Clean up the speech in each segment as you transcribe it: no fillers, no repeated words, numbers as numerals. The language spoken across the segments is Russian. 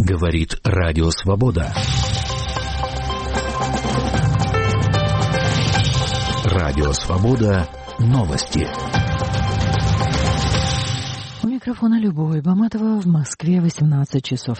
Говорит Радио Свобода. Радио Свобода. Новости. У микрофона Любовь Баматова, в Москве 18 часов.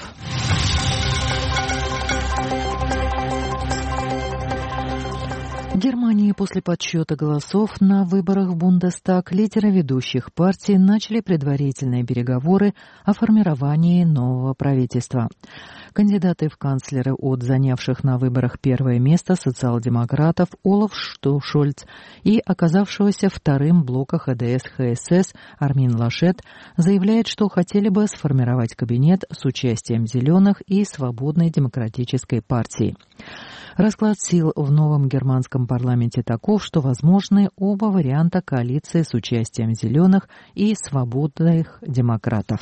В Германии после подсчета голосов на выборах в Бундестаг лидеры ведущих партий начали предварительные переговоры о формировании нового правительства. Кандидаты в канцлеры от занявших на выборах первое место социал-демократов Олаф Шольц и оказавшегося вторым в блока ХДС-ХСС Армин Лашет заявляют, что хотели бы сформировать кабинет с участием «Зеленых» и Свободной демократической партии. Расклад сил в новом германском парламенте таков, что возможны оба варианта коалиции с участием «Зеленых» и «Свободных демократов».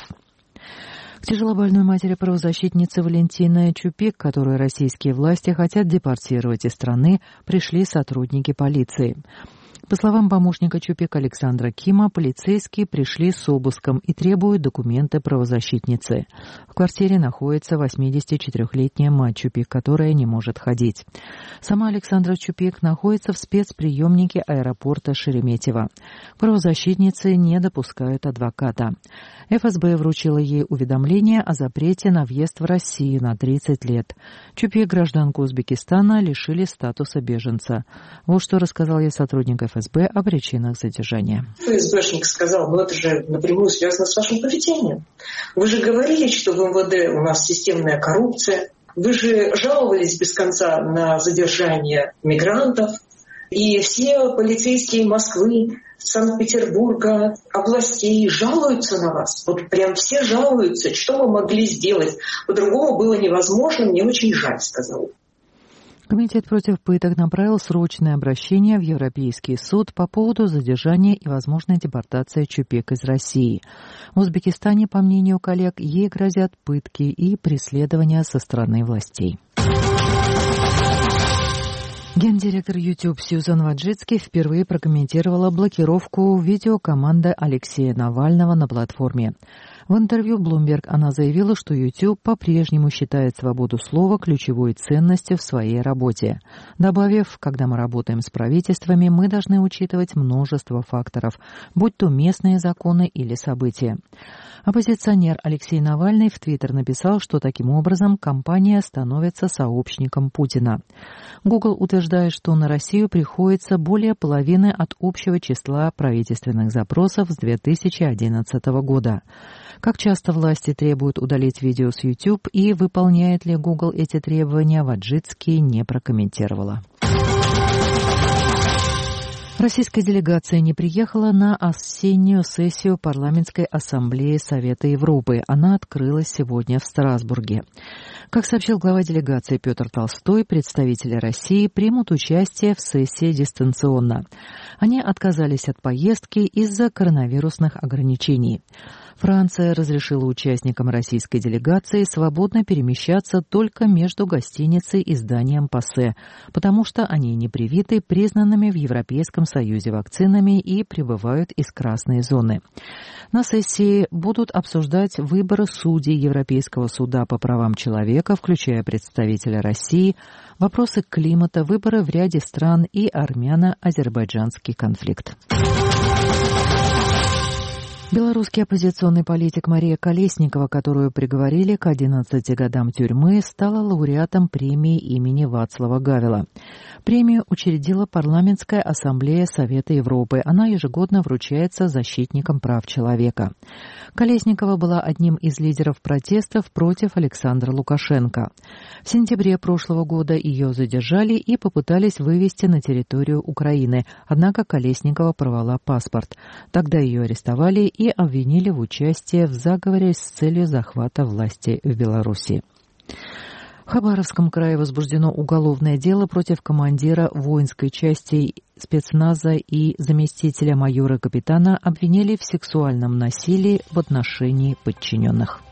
К тяжелобольной матери правозащитницы Валентины Чупик, которую российские власти хотят депортировать из страны, пришли сотрудники полиции. По словам помощника Чупик Александра Кима, полицейские пришли с обыском и требуют документы правозащитницы. В квартире находится 84-летняя мать Чупик, которая не может ходить. Сама Александра Чупик находится в спецприемнике аэропорта Шереметьево. Правозащитницы не допускают адвоката. ФСБ вручила ей уведомление о запрете на въезд в Россию на 30 лет. Чупик, гражданку Узбекистана, лишили статуса беженца. Вот что рассказал ей сотрудник ФСБ о причинах задержания. ФСБшник сказал, это же напрямую связано с вашим поведением. Вы же говорили, что в МВД у нас системная коррупция. Вы же жаловались без конца на задержание мигрантов. И все полицейские Москвы, Санкт-Петербурга, областей жалуются на вас. Вот прям все жалуются. Что мы могли сделать? По-другому было невозможно. Мне очень жаль, сказал он. Комитет против пыток направил срочное обращение в Европейский суд по поводу задержания и возможной депортации Чупик из России. В Узбекистане, по мнению коллег, ей грозят пытки и преследования со стороны властей. Гендиректор YouTube Сьюзан Ваджицки впервые прокомментировала блокировку видеокоманды Алексея Навального на платформе. В интервью Bloomberg она заявила, что YouTube по-прежнему считает свободу слова ключевой ценностью в своей работе, добавив, когда мы работаем с правительствами, мы должны учитывать множество факторов, будь то местные законы или события. Оппозиционер Алексей Навальный в Твиттер написал, что таким образом компания становится сообщником Путина. Google утверждает, что на Россию приходится более половины от общего числа правительственных запросов с 2011 года. Как часто власти требуют удалить видео с YouTube и выполняет ли Google эти требования, Ваджицки не прокомментировала. Российская делегация не приехала на осеннюю сессию Парламентской ассамблеи Совета Европы. Она открылась сегодня в Страсбурге. Как сообщил глава делегации Петр Толстой, представители России примут участие в сессии дистанционно. Они отказались от поездки из-за коронавирусных ограничений. Франция разрешила участникам российской делегации свободно перемещаться только между гостиницей и зданием ПАСЕ, потому что они не привиты признанными в Европейском Союзе вакцинами и прибывают из красной зоны. На сессии будут обсуждать выборы судей Европейского суда по правам человека, включая представителя России, вопросы климата, выборы в ряде стран и армяно-азербайджанский конфликт. Белорусский оппозиционный политик Мария Колесникова, которую приговорили к 11 годам тюрьмы, стала лауреатом премии имени Вацлава Гавела. Премию учредила Парламентская ассамблея Совета Европы. Она ежегодно вручается защитникам прав человека. Колесникова была одним из лидеров протестов против Александра Лукашенко. В сентябре прошлого года ее задержали и попытались вывести на территорию Украины, однако Колесникова порвала паспорт. Тогда ее арестовали и обвинили в участии в заговоре с целью захвата власти в Беларуси. В Хабаровском крае возбуждено уголовное дело против командира воинской части спецназа и заместителя майора-капитана, обвинили в сексуальном насилии в отношении подчиненных.